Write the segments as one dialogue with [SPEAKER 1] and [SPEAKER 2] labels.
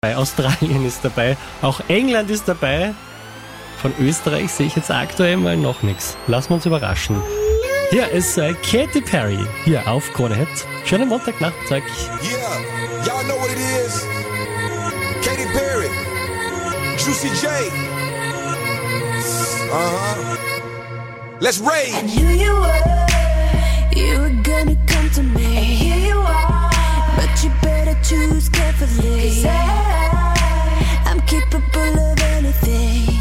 [SPEAKER 1] dabei, Australien ist dabei, auch England ist dabei. Von Österreich sehe ich jetzt aktuell mal noch nichts. Lassen wir uns überraschen. Hier ist Katy Perry, hier auf Krone Hit. Schönen Montagnachmittag.
[SPEAKER 2] Yeah, y'all know what it is. Katy Perry, Juicy J. Let's rage.
[SPEAKER 3] And here you were gonna come to me. And here you are, but you better choose carefully. 'Cause I'm capable of anything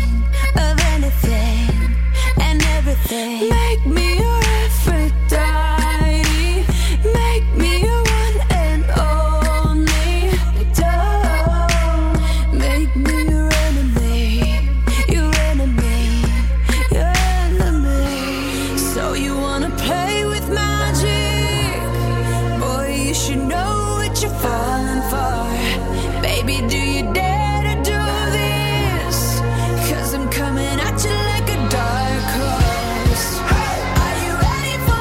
[SPEAKER 3] and everything. Make me your Aphrodite, make me your one and only. Don't make me your enemy, your enemy, your enemy. So you wanna play with magic? Boy, you should know what you're falling for. Baby, do you dare to do this? 'Cause I'm coming at you like a dark horse. Are you ready for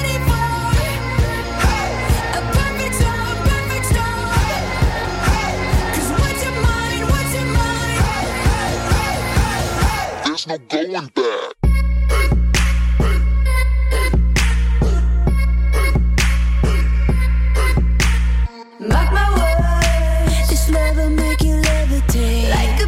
[SPEAKER 3] a perfect storm, perfect storm? 'Cause what's in mind, what's in mind?
[SPEAKER 4] There's no going back.
[SPEAKER 3] Mark my words, this love will make you levitate like a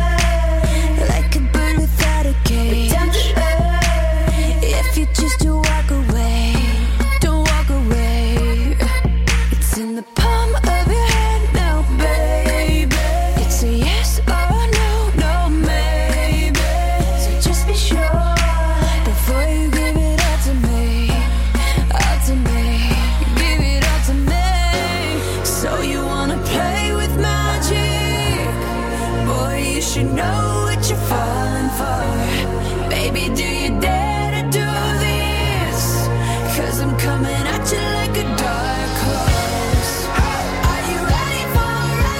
[SPEAKER 3] bird without a cage. Down to earth, if you choose to walk away, don't walk away. It's in the palm of your hand now, baby. It's a yes or no, no maybe. So just be sure before you give it all to me, all to me. Give it all to me. So you wanna play with magic? Boy, you should know what you're falling for. Baby, do you dare to do this? 'Cause I'm coming at you like a dark horse. Are you ready for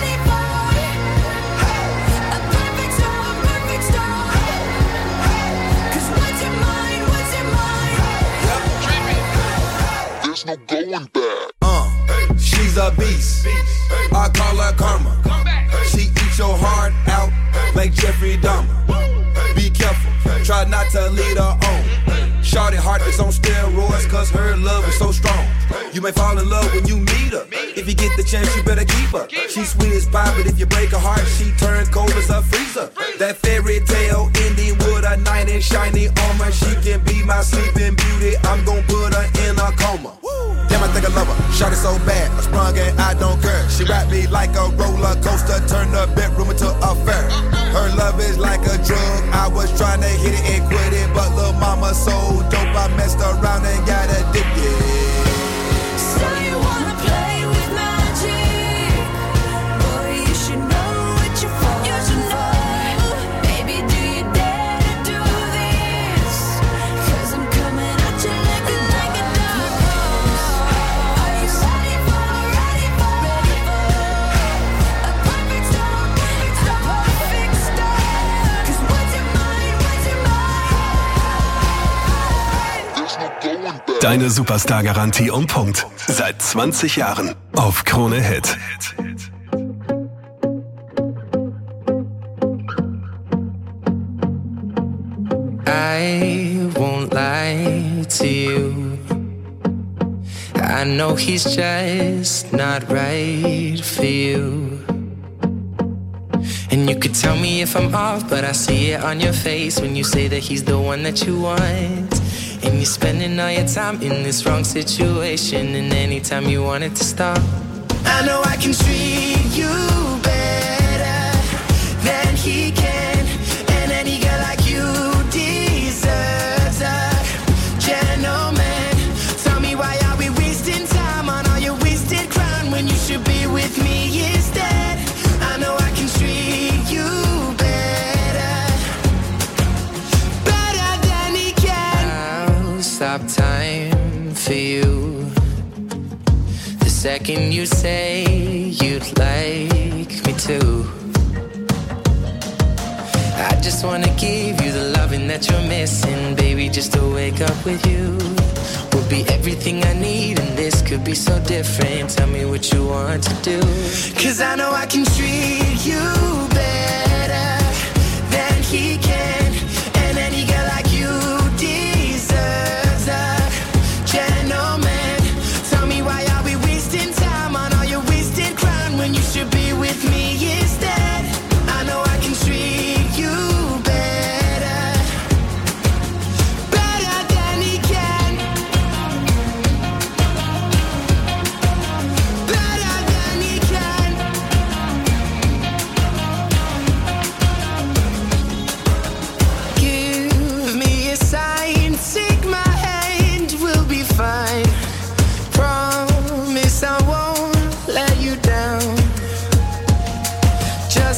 [SPEAKER 3] a perfect storm, perfect storm? 'Cause what's in mind, what's in mind?
[SPEAKER 4] There's no going back.
[SPEAKER 2] She's a beast. I call her karma. She eats your heart out like Jeffrey Dahmer. Be careful, try not to lead her on. Shawty heart is on steroids 'cause her love is so strong. You may fall in love when you meet her. If you get the chance, you better keep her. She's sweet as pie, but if you break her heart, she turns cold as a freezer. That fairy tale ending with a knight in shiny armor. She can be my sleeping beauty. I'm gon' put her in a coma. Damn, I think I love her. Shot it so bad, I sprung and I don't care. She wrapped me like a roller coaster, turned the bedroom into a fair. Her love is like a drug. I was trying to hit it and quit it, but lil' mama so dope, I messed around and got addicted.
[SPEAKER 3] So you wanna play with magic? Boy, you should know what you're falling for. Baby, do you dare to do this? 'Cause I'm coming at you like a dark horse. Are you ready for a perfect storm, perfect storm? 'Cause what's in mind, what's in mind?
[SPEAKER 4] There's no going back.
[SPEAKER 5] Deine Superstar-Garantie um Punkt. Seit 20 Jahren auf Krone Hit.
[SPEAKER 6] I won't lie to you. I know he's just not right for you. And you could tell me if I'm off, but I see it on your face when you say that he's the one that you want. And you're spending all your time in this wrong situation, and anytime you want it to stop, I know I can treat you better than he can. And any girl like you deserves a gentleman. Tell me, why are we wasting time on all your wasted crown when you should be with me instead? I know I can treat you better than he can. I'll stop time for you the second you say you'd like me to. I just wanna give you the loving that you're missing, baby. Just to wake up with you will be everything I need, and this could be so different. Tell me what you want to do, 'cause I know I can treat you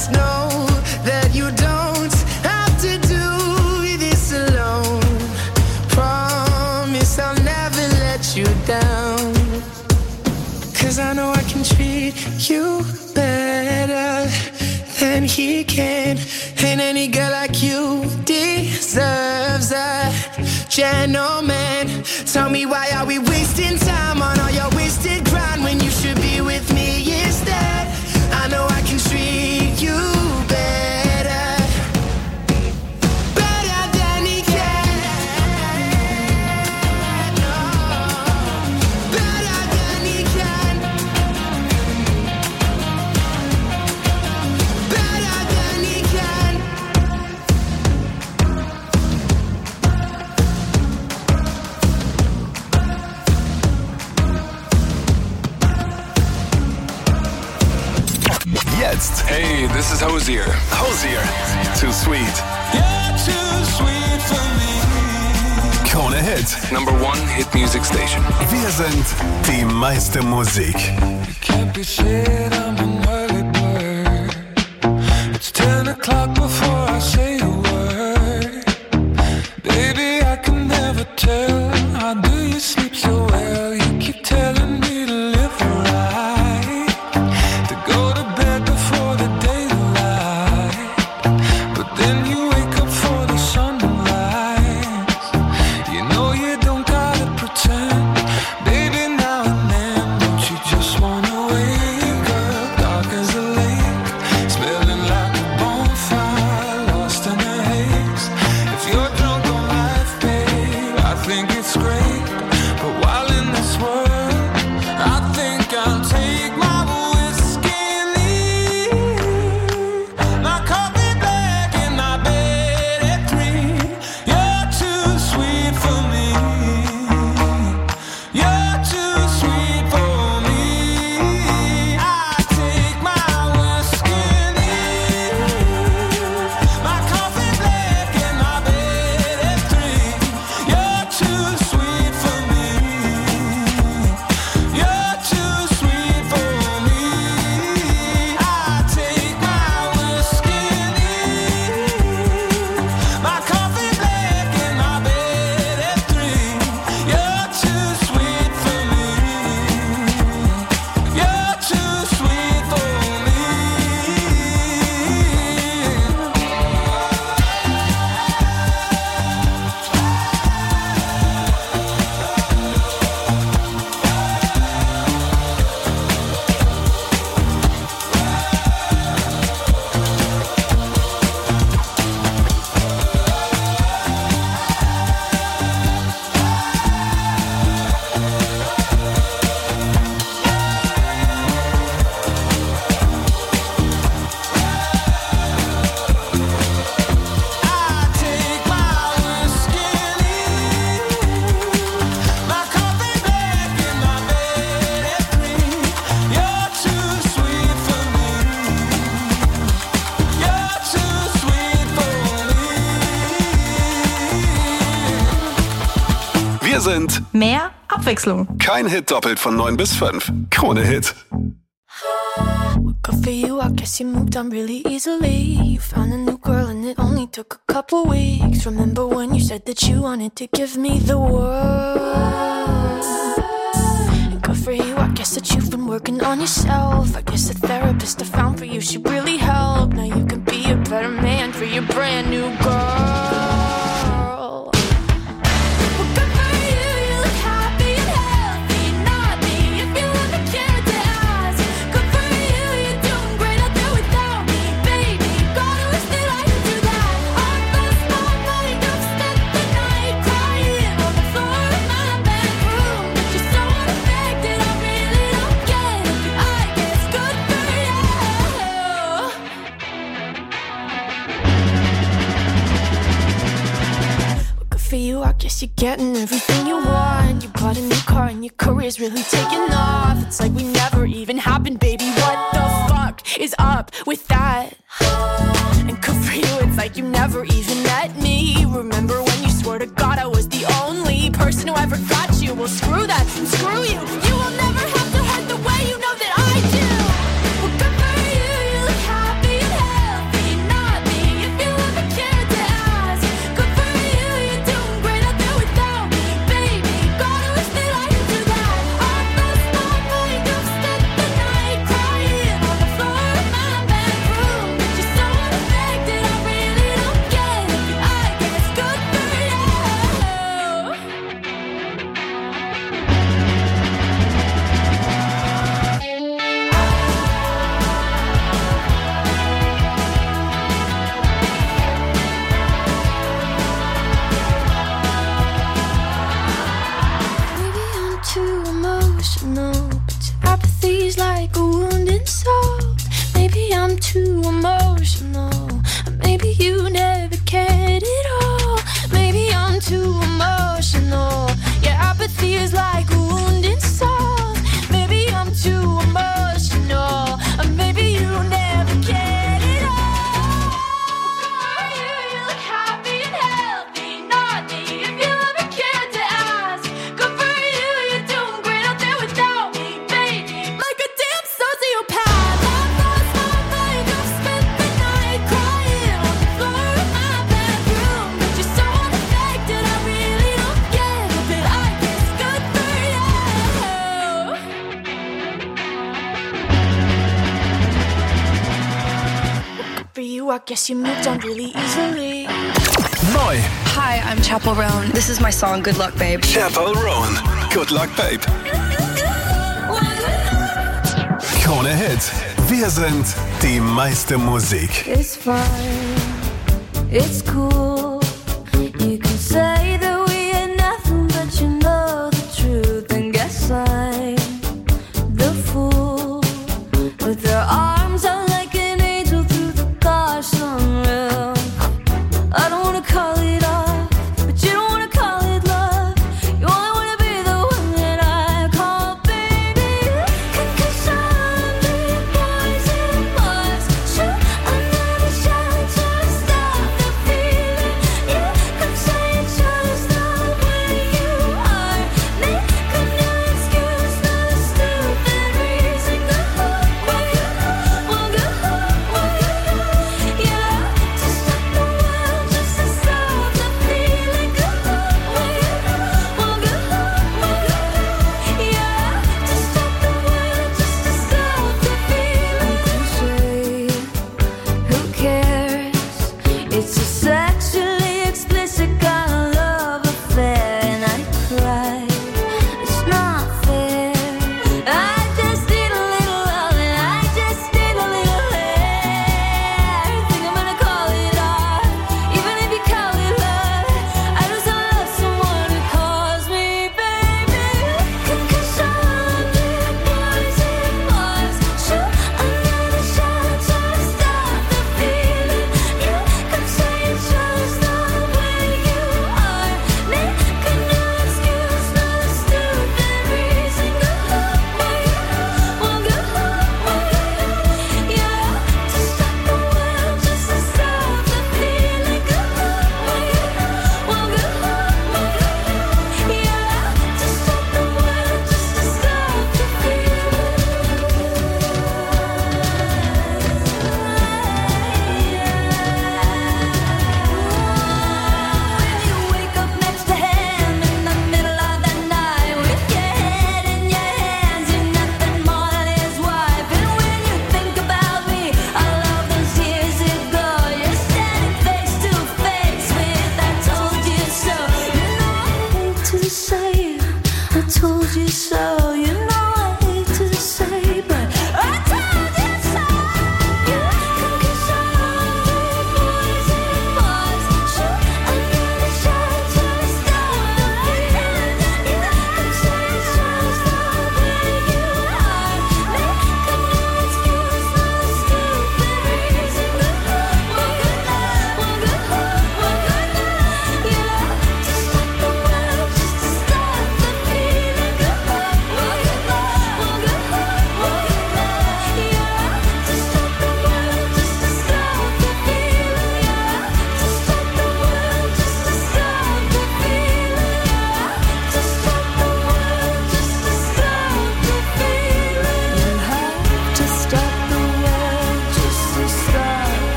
[SPEAKER 6] Just know that you don't have to do this alone. Promise I'll never let you down. 'Cause I know I can treat you better than he can. And any girl like you deserves a gentleman. Tell me, why are we wasting time on all your wasted grind when you should be with me instead? I know I can treat you better, better than he can. No, better than he can. Better than he can.
[SPEAKER 5] Jetzt.
[SPEAKER 7] Hey, this is Hosier.
[SPEAKER 5] Hosier. Too sweet.
[SPEAKER 7] You're too sweet for me.
[SPEAKER 5] Krone Hit.
[SPEAKER 7] #1 Hit Music Station.
[SPEAKER 5] Wir sind die meiste Musik.
[SPEAKER 7] Can't be said I'm an early bird. It's 10 o'clock before I say a word. Baby, I can never tell. How do you sleep so well? You keep telling me to live right, to go to bed before the daylight. But then you wake up for the sunrise. You know you don't gotta pretend. Baby, now and then, don't you just wanna wake up dark as a lake, smelling like a bonfire, lost in a haze. If you're drunk on life, babe, I think it's great. But while in this world, I think I'll take my whiskey and leave. My coffee black and my bed at 3. You're too sweet for me. You're too sweet for me. I take my whiskey and leave. My coffee black and my bed at 3. You're too sweet for me. You're too sweet for me. I take my whiskey and leave. My coffee black and my bed at 3. You're too sweet for me. You're too sweet for me. I take my whiskey and leave. My coffee black and my bed at 3. You're too sweet for me. You're too sweet for me.
[SPEAKER 5] Wir sind
[SPEAKER 8] Mehr Abwechslung.
[SPEAKER 5] kein Hit doppelt von 9 bis 5. Krone Hit.
[SPEAKER 3] Good for you, I guess you moved on really easily. You found a new girl and it only took a couple weeks. Remember when you said that you wanted to give me the world? And good for you, I guess that you've been working on yourself. I guess the therapist I found for you should really help. Now you can be a better man for your brand new girl. Well, good for you, you look happy and healthy. Not me, if you ever cared to ask. Good for you, you're doing great out there without me, baby. Gotta wish that I could do that. I lost my mind, I've spent the night crying on the floor of my bedroom. But you're so unaffected, I really don't get it. I guess good for you. Good for you, I guess you're getting everything you want. You bought a new car and your career's really taking off. It's like we never even happened, baby. What the fuck is up with that? And good for you, it's like you never even met me. Remember when you swore to God I was the only person who ever got you? Well, screw that and screw you. You will never have to hurt the way you know that I do. Well, good for you, you look happy and too emotional. Maybe you never cared at all. Maybe I'm too emotional. Yeah, apathy is like a wounded soul. Maybe I'm too emotional. Or maybe you never cared at all. You look happy and healthy, not me. If you ever cared to ask, good for you, you're doing great out there without me, baby. Like a damn sociopath. I've lost my mind, I've spent the night crying on the floor of my bedroom. But you're so unaffected, I really don't get it. But I guess good for you. For you, I guess you moved on really easily.
[SPEAKER 5] Neu.
[SPEAKER 8] Hi, I'm Chappell Roan. This is my song Good Luck Babe.
[SPEAKER 5] Chappell Roan. Good Luck Babe. Krone Hit. Wir sind die meiste Musik.
[SPEAKER 3] It's fine, it's cool. You can say that we ain't nothing, but you know the truth. And guess I'm the fool with their arms out like an angel through the car sunroof. I don't wanna call it off, but you don't wanna call it love. You only wanna be the one that I call baby. Cause I'm big boys and boys. Sure, I'm not a shy to stop the feeling. Yeah, come say you chose the way you are. Make a new excuse, not a stupid reason. Go home, yeah, to stop the world, just to stop the feeling. Go home, yeah, to stop the world, just to stop the feeling. Who cares? It's a sexually explicit kind of love affair, and I cry. It's not fair. I just need a little love, and I just need a little hair. Think I'm gonna call it art, even if you call it love. I just wanna love someone who calls me baby. Cause I'm big boys and boys. Sure, I'm not a shy to stop the feeling. You can say you chose the way you are. Make a new excuse, not a stupid reason. Go home, yeah, to stop the world, just to stop the feeling. Go home, yeah, to stop the world, just to stop the When you wake up next to him in the middle of the night with your head in your hands, you're nothing more than his wife. And when you think about me, all of those years ago, you're standing face to face with I told you so. You know I hate to say it, I told you so. You know I hate to say, but I told you so. Cause I'm big boys and boys. Sure, I'm not a shy to stop the feeling. You can say you chose the way you are. Make a new excuse, not a stupid reason. Go home, yeah, to stop the world, just to stop the feeling. Go home,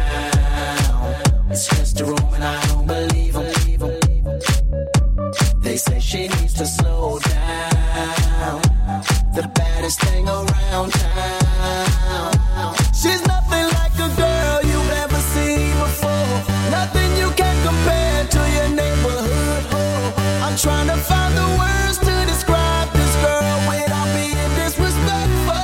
[SPEAKER 6] It's just a room and I don't believe them. They
[SPEAKER 9] say she needs to slow down. The baddest thing around town. She's nothing like a girl you've ever seen before. Nothing you can compare to your neighborhood. Oh, I'm trying to find the words to describe this girl without being disrespectful.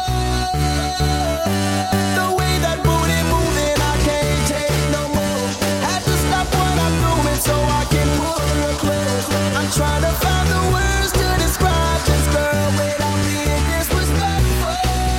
[SPEAKER 9] The way that booty moving, I can't take no more. Had to stop what I'm doing so I can pull her close. I'm trying to find the words to describe this girl without being disrespectful.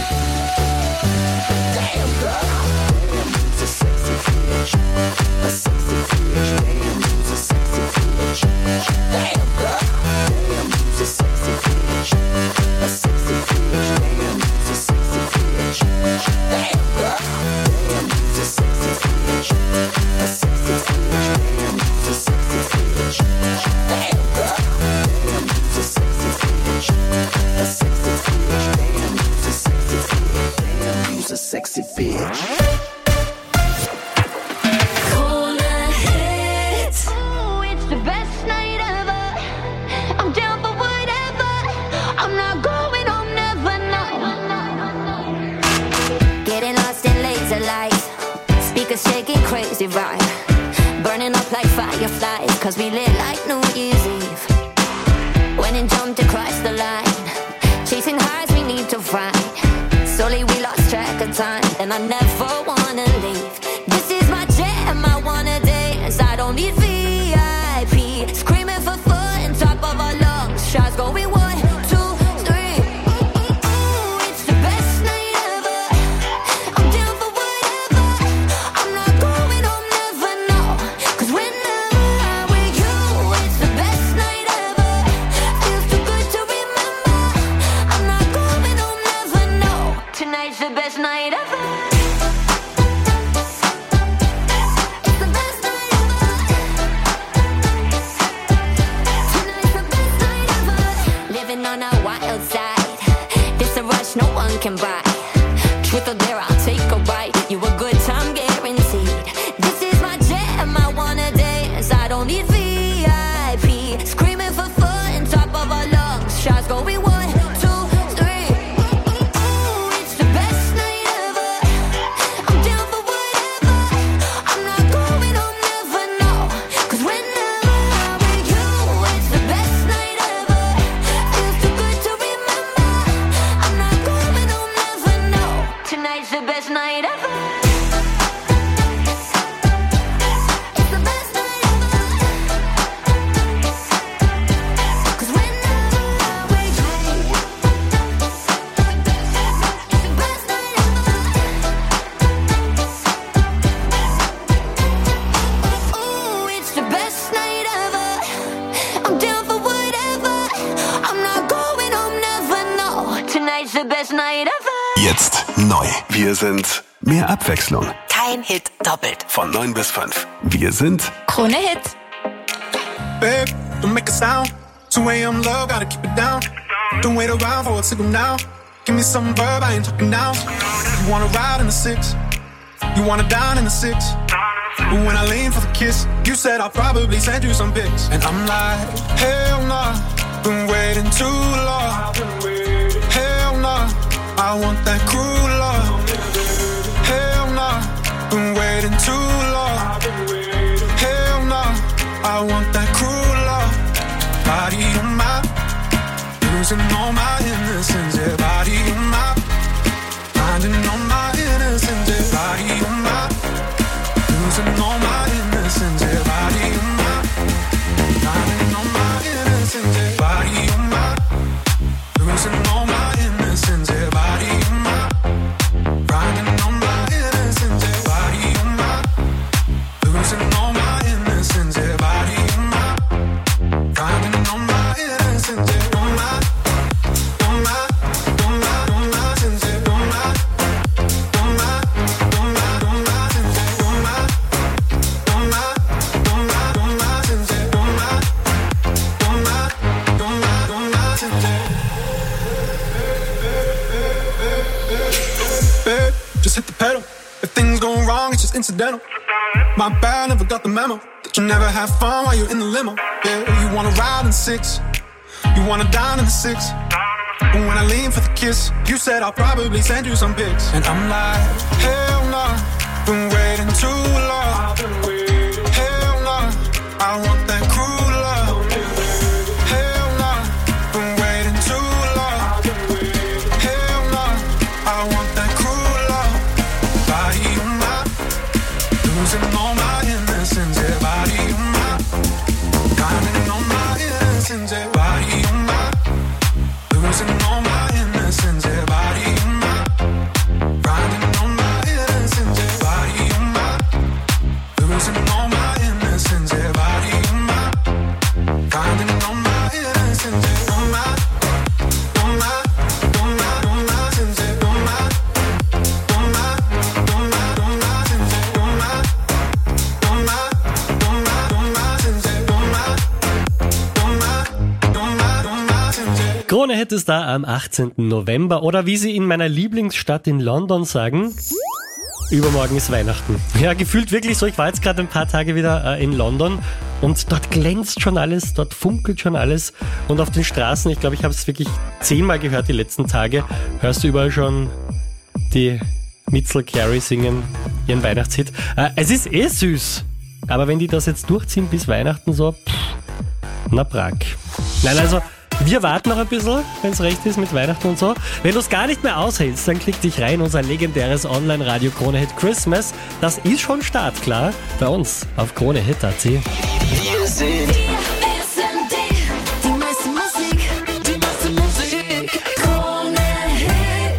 [SPEAKER 9] Damn girl, damn, you's a sexy bitch, a sexy bitch. Damn, you's a sexy bitch. Damn girl, damn, you's a sexy bitch, a sexy bitch. Damn, you's a sexy bitch. Damn girl, damn, you's a sexy bitch, a sexy bitch. Damn, you's a sexy bitch. Damn girl, damn, you's a sexy bitch, a sexy bitch. Damn, you's a sexy bitch. Damn, you's a sexy bitch.
[SPEAKER 3] Corner hit. Ooh, it's the best night ever. I'm down for whatever. I'm not going home, never, no. Getting lost in laser lights. Speakers shaking crazy right. Burning up like fireflies. Cause we lit like New Year's Eve. When it jumped across the line. Chasing highs we need to find. Slowly we lost track of time. And I never wanna leave. This is my jam, I wanna dance. I don't need VIP. Screaming for fun, top of our lungs. Shots going 1, 2, 3. Ooh, it's the best night ever. I'm down for whatever. I'm not going home, never, no. Cause whenever I'm with you, it's the best night ever. Feels too good to remember. I'm not going home, never, no. Tonight's the best night ever. It's the best night ever. Tonight's the best night ever. Living on a wild side. This a rush no one can buy. Truth or dare, I'll take a bite. You a good time guaranteed. This is my jam, I wanna dance. I don't need VIP. Screaming for fun, top of our lungs. Shots going 1, 2, 3. Ooh, it's the best night ever. I'm down for whatever. I'm not going home, never, no. Cause whenever I'm with you, it's the best night ever. Feels too good to remember. I'm not going home, never, no. Tonight's the best night ever. It's the best night ever. Cause whenever I'm with you, it's the best night ever. Ooh, it's the best night ever. I'm down for whatever. I'm not going home, never, no. Tonight's the best night ever.
[SPEAKER 5] Jetzt neu. Wir sind mehr Abwechslung.
[SPEAKER 10] Kein Hit doppelt.
[SPEAKER 5] Von 9 bis 5. Wir sind
[SPEAKER 8] Krone Hit.
[SPEAKER 11] Babe, don't make a sound. 2 a.m. love, gotta keep it down. Don't wait around for a signal now. Give me some verb, I ain't talking now. You wanna ride in the 6, you wanna dine in the 6. But when I lean for the kiss, you said I'll probably send you some pics. And I'm like, hell nah, been waiting too long. Hell nah, I want that cruel love. Hell nah, been waiting too long. Hell nah, I want that cruel love. Body on my, losing all my innocence. Yeah, body on my, finding all my innocence. Yeah, body on my, losing all my innocence. Yeah, body on my, finding all my innocence. Yeah, body on my, losing all my innocence. Yeah, body on my, finding all my innocence. Yeah, body on my, losing all my innocence. Yeah, body on my, finding all my innocence. Yeah, on my, on my, on my, on my innocence. Yeah, on my, on my, on my, on my innocence. Yeah, on my, on my, on my, on my innocence. Yeah, on my, on my, on my, on my innocence. Babe, just hit the pedal. If things go wrong, it's just incidental. My bad, never got the memo that you never have fun while you're in the limo. Yeah, you wanna ride in 6, You wanna dine in the six. But when I lean for the kiss, you said I'll probably send you some pics. And I'm like, hell no, been waiting too long. Hell no, I want that cruel love. Hell no, been waiting too long. Hell no, I want that cruel love. Body of mine, losing all my innocence. Yeah, body of mine, counting on my innocence. Yeah, body of mine, losing all my innocence. Yeah, body of mine, grinding on my innocence. Yeah, body of mine, losing all my innocence. Yeah, body of mine, grinding on my innocence. Yeah, on my innocence. Yeah, on my
[SPEAKER 1] Krone Hit ist da am 18. November oder wie sie in meiner Lieblingsstadt in London sagen, übermorgen ist Weihnachten. Ja, gefühlt wirklich so. Ich war jetzt gerade ein paar Tage wieder in London und dort glänzt schon alles, dort funkelt schon alles und auf den Straßen, ich glaube, ich habe es wirklich 10-mal gehört die letzten Tage, hörst du überall schon die Mitzel Carey singen ihren Weihnachtshit. Es ist süß, aber wenn die das jetzt durchziehen bis Weihnachten so, na Prag. Nein, also wir warten noch ein bisschen, wenn es recht ist mit Weihnachten und so. Wenn du es gar nicht mehr aushältst, dann klick dich rein, unser legendäres Online-Radio Krone Hit Christmas. Das ist schon startklar bei uns auf KroneHit.at.
[SPEAKER 3] Wir sind die meiste Musik, Krone Hit.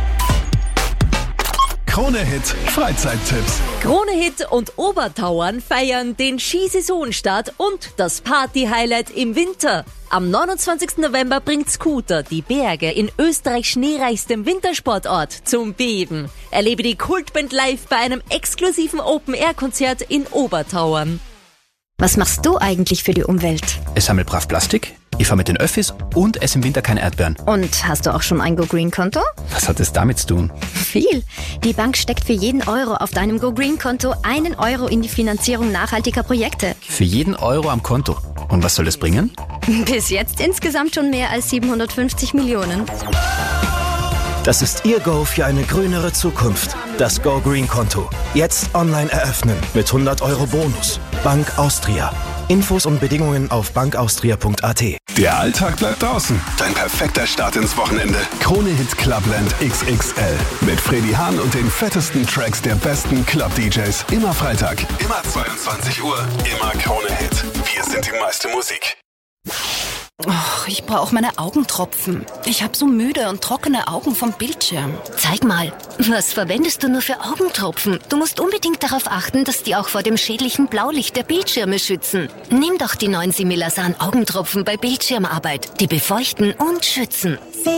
[SPEAKER 5] Krone Hit Freizeittipps.
[SPEAKER 10] Krone Hit und Obertauern feiern den Skisaisonstart und das Party-Highlight im Winter. Am 29. November bringt Scooter die Berge in Österreichs schneereichstem Wintersportort zum Beben. Erlebe die Kultband live bei einem exklusiven Open-Air-Konzert in Obertauern.
[SPEAKER 12] Was machst du eigentlich für die Umwelt?
[SPEAKER 13] Ich sammle brav Plastik, ich fahre mit den Öffis und esse im Winter keine Erdbeeren.
[SPEAKER 12] Und hast du auch schon ein GoGreen-Konto?
[SPEAKER 13] Was hat es damit zu tun?
[SPEAKER 12] Viel. Die Bank steckt für jeden Euro auf deinem GoGreen-Konto 1 Euro in die Finanzierung nachhaltiger Projekte.
[SPEAKER 13] Für jeden Euro am Konto. Und was soll das bringen?
[SPEAKER 12] Bis jetzt insgesamt schon mehr als 750 Millionen.
[SPEAKER 14] Das ist Ihr Go für eine grünere Zukunft. Das GoGreen-Konto. Jetzt online eröffnen mit 100 Euro Bonus. Bank Austria. Infos und Bedingungen auf bankaustria.at.
[SPEAKER 5] Der Alltag bleibt draußen. Dein perfekter Start ins Wochenende. Krone Hit Clubland XXL. Mit Freddy Hahn und den fettesten Tracks der besten Club-DJs. Immer Freitag, immer 22 Uhr, immer Krone Hit. Wir sind die meiste Musik.
[SPEAKER 15] Oh, ich brauche meine Augentropfen. Ich habe so müde und trockene Augen vom Bildschirm.
[SPEAKER 16] Zeig mal, was verwendest du nur für Augentropfen? Du musst unbedingt darauf achten, dass die auch vor dem schädlichen Blaulicht der Bildschirme schützen. Nimm doch die neuen Similasan Augentropfen bei Bildschirmarbeit. Die befeuchten und schützen.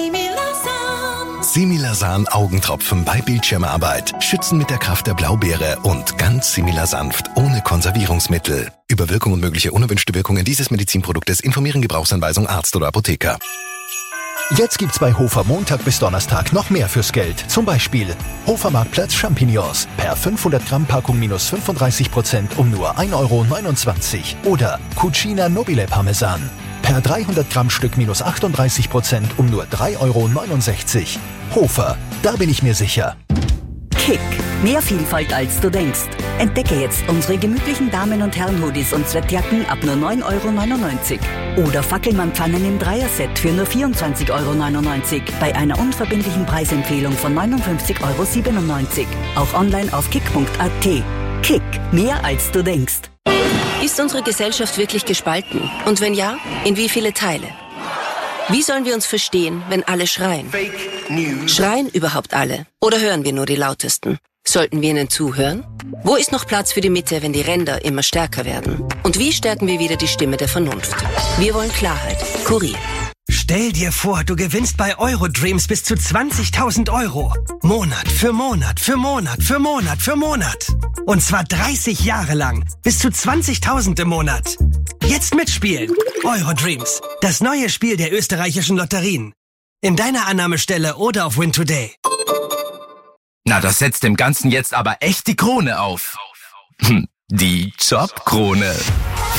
[SPEAKER 17] Similasan Augentropfen bei Bildschirmarbeit. Schützen mit der Kraft der Blaubeere und ganz similasanft, ohne Konservierungsmittel. Über Wirkung und mögliche unerwünschte Wirkungen dieses Medizinproduktes informieren Gebrauchsanweisung Arzt oder Apotheker.
[SPEAKER 18] Jetzt gibt's bei Hofer Montag bis Donnerstag noch mehr fürs Geld. Zum Beispiel Hofer Marktplatz Champignons per 500 Gramm Packung minus 35% um nur 1,29 Euro. Oder Cucina Nobile Parmesan per 300 Gramm Stück minus 38% um nur 3,69 Euro. Hofer, da bin ich mir sicher.
[SPEAKER 19] Kick. Mehr Vielfalt als du denkst. Entdecke jetzt unsere gemütlichen Damen- und Herren-Hoodies und Sweatjacken ab nur 9,99 Euro. Oder Fackelmann-Pfannen im Dreierset für nur 24,99 Euro. Bei einer unverbindlichen Preisempfehlung von 59,97 Euro. Auch online auf kick.at. Kick. Mehr als du denkst.
[SPEAKER 20] Ist unsere Gesellschaft wirklich gespalten? Und wenn ja, in wie viele Teile? Wie sollen wir uns verstehen, wenn alle schreien? Schreien überhaupt alle? Oder hören wir nur die Lautesten? Sollten wir ihnen zuhören? Wo ist noch Platz für die Mitte, wenn die Ränder immer stärker werden? Und wie stärken wir wieder die Stimme der Vernunft? Wir wollen Klarheit. Kurier.
[SPEAKER 21] Stell dir vor, du gewinnst bei Eurodreams bis zu 20.000 Euro. Monat für Monat für Monat für Monat für Monat. Und zwar 30 Jahre lang. Bis zu 20.000 im Monat. Jetzt mitspielen. Eurodreams. Das neue Spiel der österreichischen Lotterien. In deiner Annahmestelle oder auf Win Today.
[SPEAKER 22] Na, das setzt dem Ganzen jetzt aber echt die Krone auf. Die Jobkrone.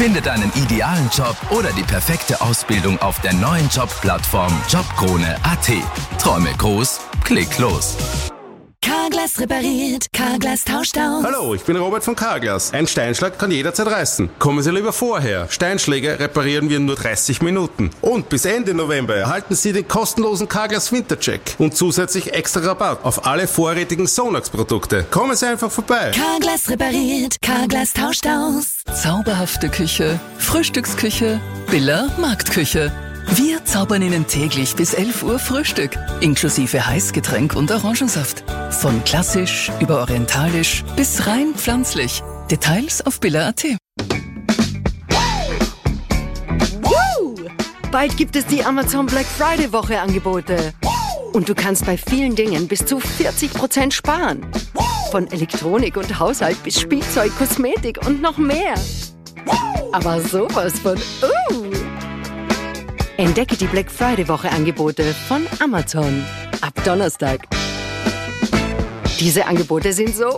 [SPEAKER 22] Finde deinen idealen Job oder die perfekte Ausbildung auf der neuen Jobplattform Jobkrone.at. Träume groß, klick los.
[SPEAKER 15] Carglass repariert, Carglass tauscht aus.
[SPEAKER 2] Hallo, ich bin Robert von Carglass. Ein Steinschlag kann jederzeit reißen. Kommen Sie lieber vorher. Steinschläge reparieren wir in nur 30 Minuten. Und bis Ende November erhalten Sie den kostenlosen Carglass Wintercheck und zusätzlich extra Rabatt auf alle vorrätigen Sonax-Produkte. Kommen Sie einfach vorbei.
[SPEAKER 15] Carglass repariert, Carglass tauscht aus.
[SPEAKER 4] Zauberhafte Küche, Frühstücksküche, Billa Marktküche. Wir zaubern Ihnen täglich bis 11 Uhr Frühstück, inklusive Heißgetränk und Orangensaft. Von klassisch über orientalisch bis rein pflanzlich. Details auf billa.at.
[SPEAKER 23] Bald gibt es die Amazon Black Friday Woche Angebote. Und du kannst bei vielen Dingen bis zu 40% sparen. Von Elektronik und Haushalt bis Spielzeug, Kosmetik und noch mehr. Aber sowas von Entdecke die Black Friday Woche Angebote von Amazon. Ab Donnerstag. Diese Angebote sind so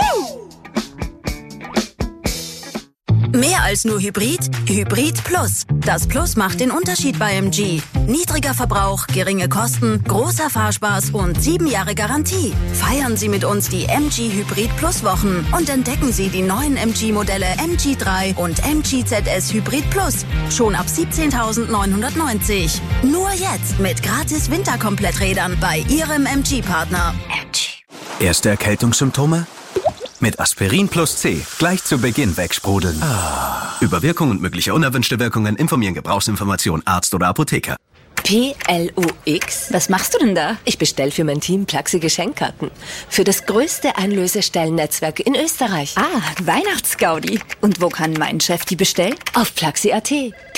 [SPEAKER 24] Mehr als nur Hybrid, Hybrid Plus. Das Plus macht den Unterschied bei MG. Niedriger Verbrauch, geringe Kosten, großer Fahrspaß und 7 Jahre Garantie. Feiern Sie mit uns die MG Hybrid Plus Wochen und entdecken Sie die neuen MG-Modelle MG3 und MG ZS Hybrid Plus. Schon ab 17.990. Nur jetzt mit gratis Winterkompletträdern bei Ihrem MG-Partner.
[SPEAKER 13] Erste Erkältungssymptome? Mit Aspirin plus C gleich zu Beginn wegsprudeln. Über Wirkung und mögliche unerwünschte Wirkungen informieren Gebrauchsinformation Arzt oder Apotheker.
[SPEAKER 25] PLUX? Was machst du denn da? Ich bestelle für mein Team Plaxi Geschenkkarten. Für das größte Einlösestellennetzwerk in Österreich.
[SPEAKER 15] Weihnachtsgaudi. Und wo kann mein Chef die bestellen?
[SPEAKER 25] Auf Plaxi.at.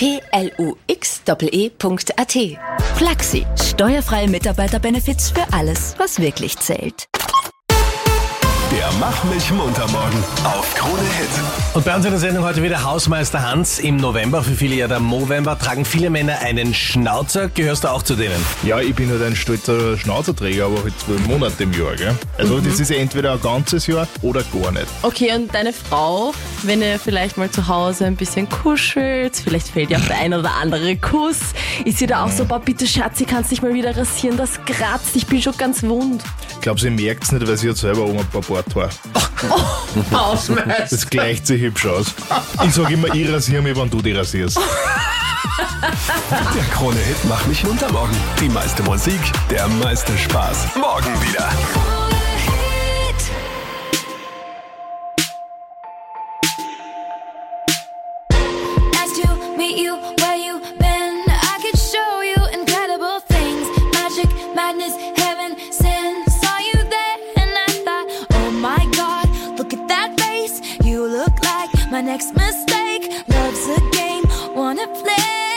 [SPEAKER 25] PLUXE.at.
[SPEAKER 15] Plaxi. Steuerfreie Mitarbeiterbenefits für alles, was wirklich zählt.
[SPEAKER 5] Der Mach mich munter morgen auf Krone Hit.
[SPEAKER 26] Und bei uns in der Sendung heute wieder Hausmeister Hans. Im November, für viele ja der Movember, tragen viele Männer einen Schnauzer. Gehörst du auch zu denen?
[SPEAKER 27] Ja, ich bin halt ein stolzer Schnauzerträger, aber halt 12 Monate im Jahr, gell? Also das ist entweder ein ganzes Jahr oder gar nicht.
[SPEAKER 28] Okay, und deine Frau, wenn ihr vielleicht mal zu Hause ein bisschen kuschelt, vielleicht fällt ihr auf der ein oder andere Kuss, ist sie da auch so, boah, bitte Schatzi, kannst dich mal wieder rasieren, das kratzt, ich bin schon ganz wund.
[SPEAKER 27] Ich glaube, sie merkt es nicht, weil sie hat selber oben ein paar Barthaare.
[SPEAKER 28] Hausmeister.
[SPEAKER 27] Das gleicht sich hübsch aus. Ich sag immer, ich rasiere mich, wenn du die rasierst.
[SPEAKER 5] Der Krone Hit Mach mich munter morgen. Die meiste Musik, der meiste Spaß. Morgen wieder.
[SPEAKER 3] Nice to meet you where you been. I could show you incredible things. Magic, madness, heaven, sin. Saw you there and I thought, oh my God, look at that face. You look like my next mistake. Love's a game, wanna play.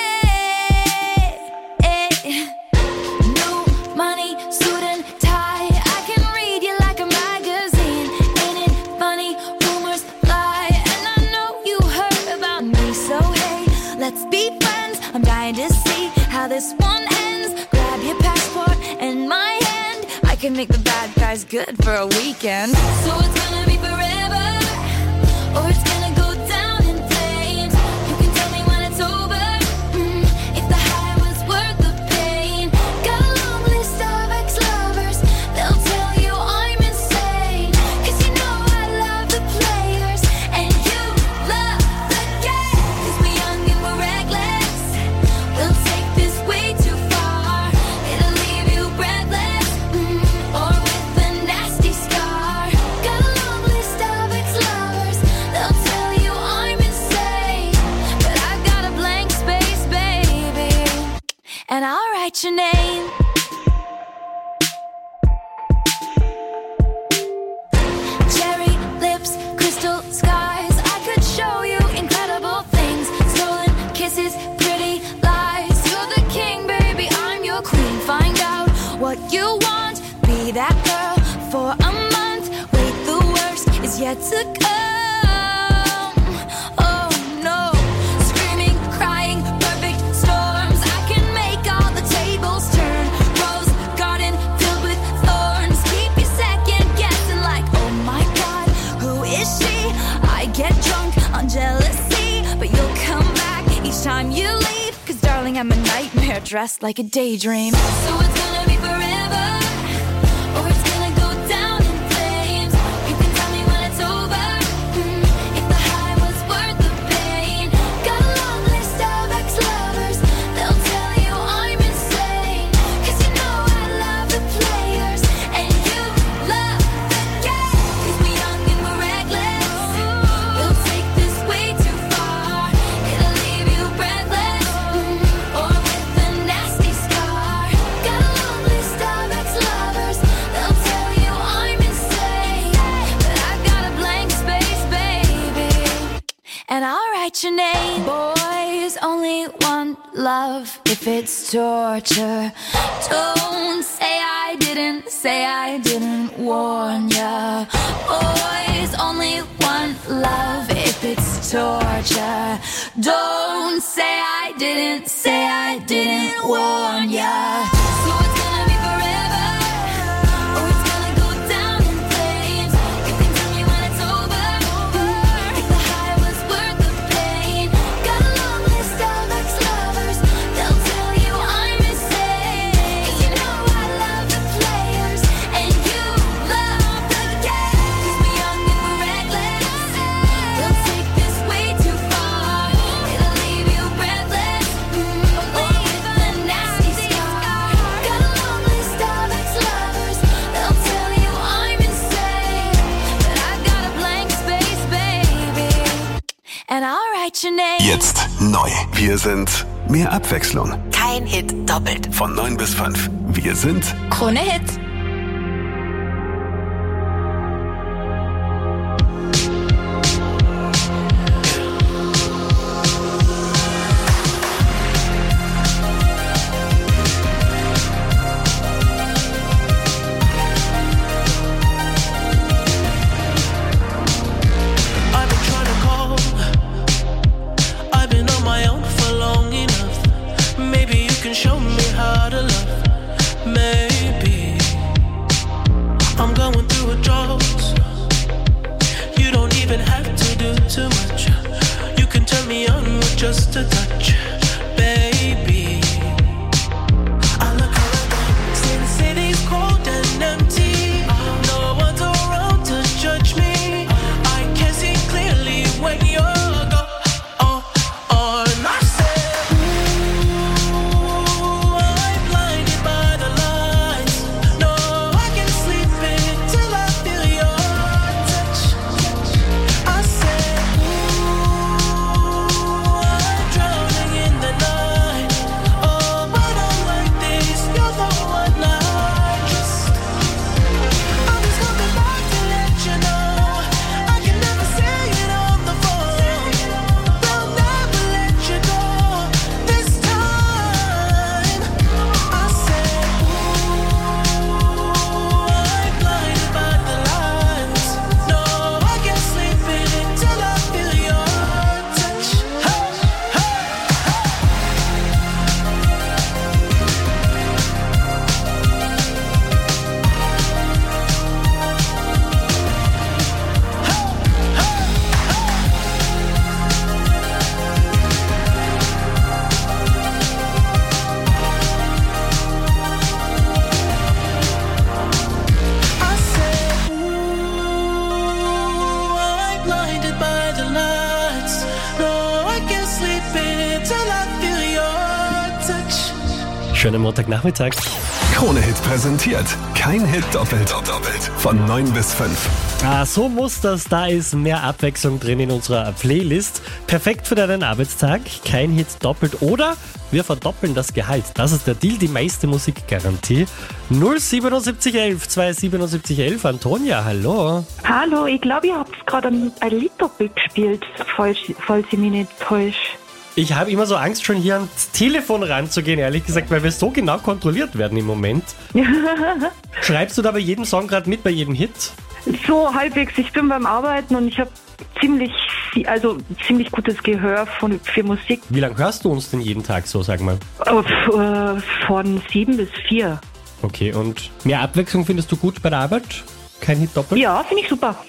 [SPEAKER 3] New money, suit and tie. I can read you like a magazine. Ain't it funny? Rumors fly, and I know you heard about me. So hey, let's be friends. I'm dying to see how this one ends. Grab your passport and my hand. I can make the bad guys good for a weekend. So it's gonna be forever, or it's gonna go down in flames. You can tell me when it's over, if the high was worth the pain. Got a long list of ex-lovers, they'll tell you I'm insane. 'Cause you know I love the players, and you love the game. 'Cause we're young and we're reckless, we'll take this way too far. It'll leave you breathless, or with a nasty scar. Got a long list of ex-lovers, they'll tell you I'm insane. But I've got a blank space, baby, and I'll write your name. Cherry lips, crystal skies. I could show you incredible things. Stolen kisses, pretty lies. You're the king, baby, I'm your queen. Find out what you want. Be that girl for a month. Wait, the worst is yet to come. Oh no. Screaming, crying, perfect storms. I can make all the tables turn. Rose garden filled with thorns. Keep you second guessing like, oh my God, who is she? I get drunk on jealousy, but you'll dressed like a daydream. So it's gonna be forever, or it's gonna go down in flames. You can tell me when it's over, if the high was worth the pain. Got a long list of ex-lovers, they'll tell you I'm insane. 'Cause you know I love the players, and you love the game. 'Cause we're young and we're reckless, we'll take this way too far. It'll leave you breathless, or with a nasty scar. Got a long list of ex-lovers, they'll tell you I'm insane. But I got a blank space, baby, and I'll write your name. Boys only want love if it's torture. Don't say I didn't warn ya. Boys only want love if it's torture. Don't say I didn't warn ya. So it's gonna be forever, or it's gonna go down in flames. You can tell me when it's over, if the high was worth the pain. Got a long list of ex-lovers, they'll tell you I'm insane. 'Cause you know I love the players, and you love the game. 'Cause we're young and we're reckless, we'll take this way too far. It'll leave you breathless, or with a nasty scar. Got a long list of ex-lovers, they'll tell you I'm insane. But I got a blank space, baby, and I'll write your name.
[SPEAKER 5] Jetzt neu. Wir sind mehr Abwechslung.
[SPEAKER 16] Kein Hit doppelt.
[SPEAKER 5] Von 9 bis 5. Wir sind
[SPEAKER 16] Krone Hit.
[SPEAKER 1] I've been trying to call. I've been on my own for long enough. Maybe you can show me how to love. Maybe I'm going through a drought. You don't even have to do too much. You can turn me on with just a touch, baby. I look around, see the city's cold and empty. No one's around to judge me. I can see clearly when you're gone. I said, ooh, I'm blinded by the lights. No, I can't sleep until I feel your touch. I said, ooh, I'm drowning in the night. Oh, but I'm like this, you're the one I trust. I'm just coming back to let you know I can never say it on the phone. They'll never let you go this time. I said, ooh, I'm blinded by the lights. No, I can't sleep until I feel your touch. Hey, I said, ooh, I'm blinded by the lights. No, I can't sleep until I feel your touch.
[SPEAKER 26] Schönen Montagnachmittag.
[SPEAKER 5] Krone Hit präsentiert. Kein Hit doppelt. Von 9 bis 5.
[SPEAKER 26] Ah, so muss das. Da ist mehr Abwechslung drin in unserer Playlist. Perfekt für deinen Arbeitstag. Kein Hit doppelt. Oder wir verdoppeln das Gehalt. Das ist der Deal, die meiste Musikgarantie. 07711 27711. Antonia, hallo.
[SPEAKER 6] Hallo, ich glaube, ihr habt gerade ein Lied doppelt gespielt, falls ich mich nicht täusche.
[SPEAKER 26] Ich habe immer so Angst, schon hier ans Telefon ranzugehen, ehrlich gesagt, weil wir so genau kontrolliert werden im Moment. Schreibst du da bei jedem Song gerade mit, bei jedem Hit?
[SPEAKER 6] So halbwegs, ich bin beim Arbeiten und ich habe ziemlich gutes Gehör für Musik.
[SPEAKER 26] Wie lange hörst du uns denn jeden Tag so, sag mal?
[SPEAKER 6] Von 7 bis 4.
[SPEAKER 26] Okay, und mehr Abwechslung findest du gut bei der Arbeit? Kein Hit doppelt?
[SPEAKER 6] Ja, finde ich super.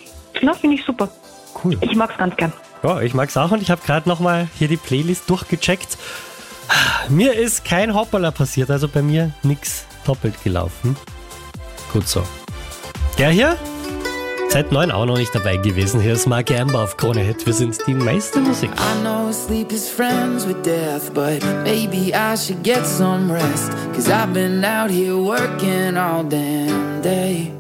[SPEAKER 26] Cool.
[SPEAKER 6] Ich mag's ganz gern.
[SPEAKER 26] Ja, ich mag's auch und ich habe gerade nochmal hier die Playlist durchgecheckt. Mir ist kein Hoppala passiert, also bei mir nichts doppelt gelaufen. Gut so. Der hier? Seit 9 auch noch nicht dabei gewesen. Hier ist Mark Amber auf Krone Hit. Wir sind die meiste Musik.
[SPEAKER 7] I know sleep is friends with death, but maybe I should get some rest. 'Cause I've been out here working all damn day.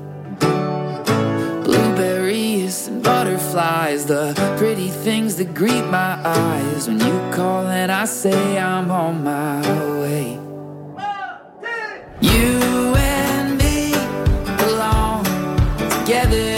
[SPEAKER 7] Blueberries and butterflies, the pretty things that greet my eyes. When you call and I say I'm on my way. You and me belong together.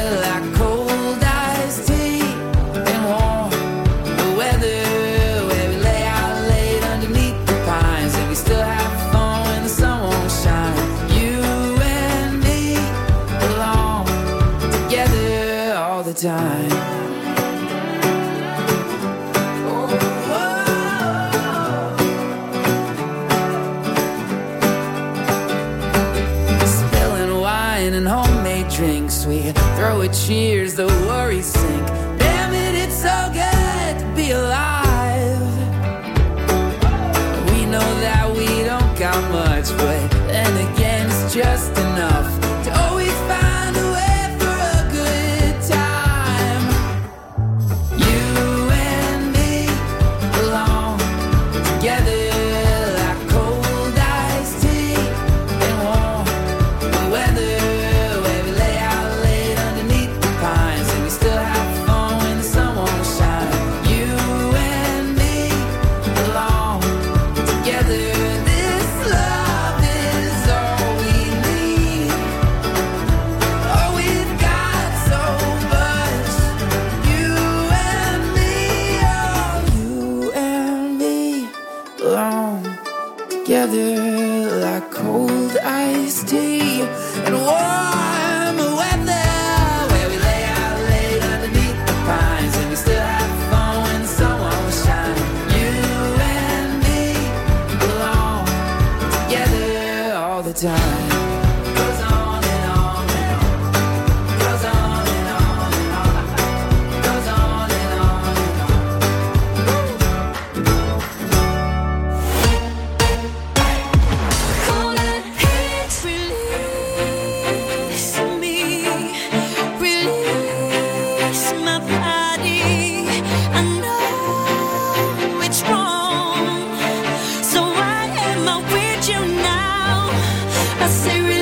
[SPEAKER 7] Time. Spilling wine and homemade drinks, we throw a cheers, the worries sink. Damn it, it's so good to be alive. We know that we don't got much, but then again it's just enough to always find a way. Together like cold iced tea and warm weather, where we lay out late underneath the pines and we still have fun when the sun won't shine. You and me belong together all the time.
[SPEAKER 3] Say